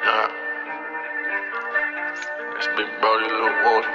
It's Big Brody, Lil Water.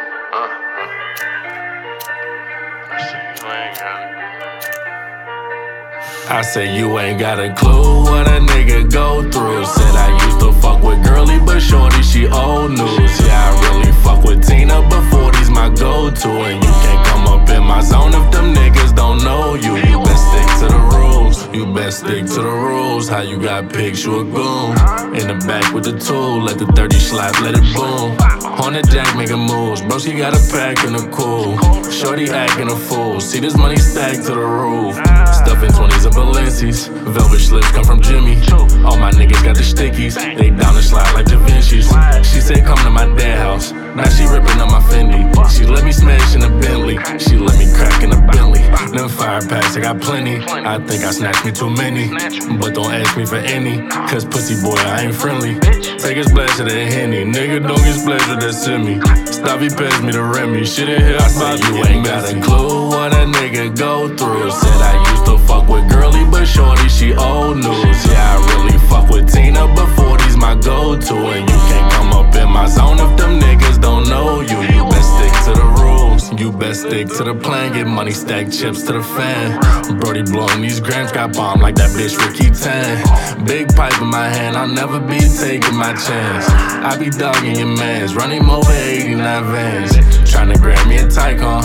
I say you ain't got a clue what a nigga go through. Said I used to fuck with girly, but shorty, she old news. Yeah, I really fuck with Tina, but 40's my go-to. And you can't come up in my zone if them niggas don't know you. You best stick to the rules. You best stick to the rules. How you got pics, you a goon. In the back with the tool, let the 30 slap, let it boom. On the jack, making moves. Bro, she got a pack in the cool. Shorty acting a fool. See this money stacked to the roof. Stuffing 20s and Balenci's. Velvet slips come from Jimmy. All my niggas got the stickies. They down the slide like Da Vinci's. She said come to my dad house. Now she ripping up my Fendi. She let me smash in a Bentley. She let me crack in a Bentley. Them fire packs, I got plenty. I think I snatched me too many. But don't ask me for any. Cause pussy boy, I ain't friendly. Take his splash of that Henny. Nigga don't get splash of that semi. Stop, he passed me the Remy. Shit in here, I said you ain't got a clue what a nigga go through. Said I used to fuck with girly, but shorty, she old news. Yeah, I really fuck with Tina, but 40's my go-to. And you can't come up in my zone if them niggas don't know you. You best stick to the rules. You best stick to the plan. Get money, stack chips to the fan. Brody blowing these grams, got bombed like that bitch Ricky Tan. Big pipe in my hand, I'll never be taking my chance. I be dogging your mans, run him over 89 vans. Tryna grab me a Tycon,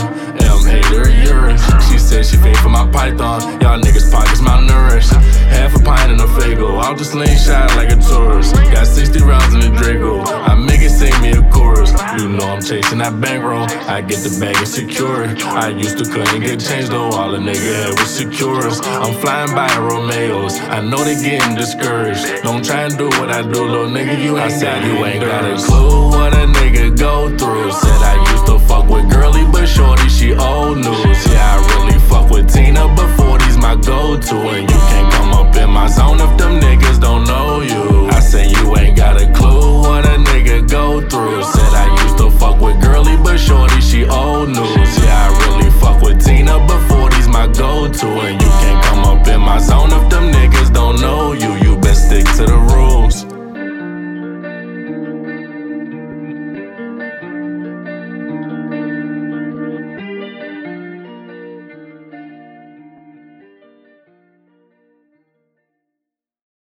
M8 or a urine. She said she paid for my python. Y'all niggas pockets malnourished. Half a pint in a Fago, I'll just lean shot like a tourist. Got 60 rounds in the Draco, I make it sing me a chorus. You know I'm chasing that bankroll, I get the bag and secure it. I used to couldn't get changed though, all a nigga had was Securus. I'm flying by Romeos, I know they getting discouraged. Don't try and do what I do, little nigga, you ain't got you ain't got a clue what a nigga go through. Said I used to fuck with girly, but shorty, she old news. Yeah, I really fuck with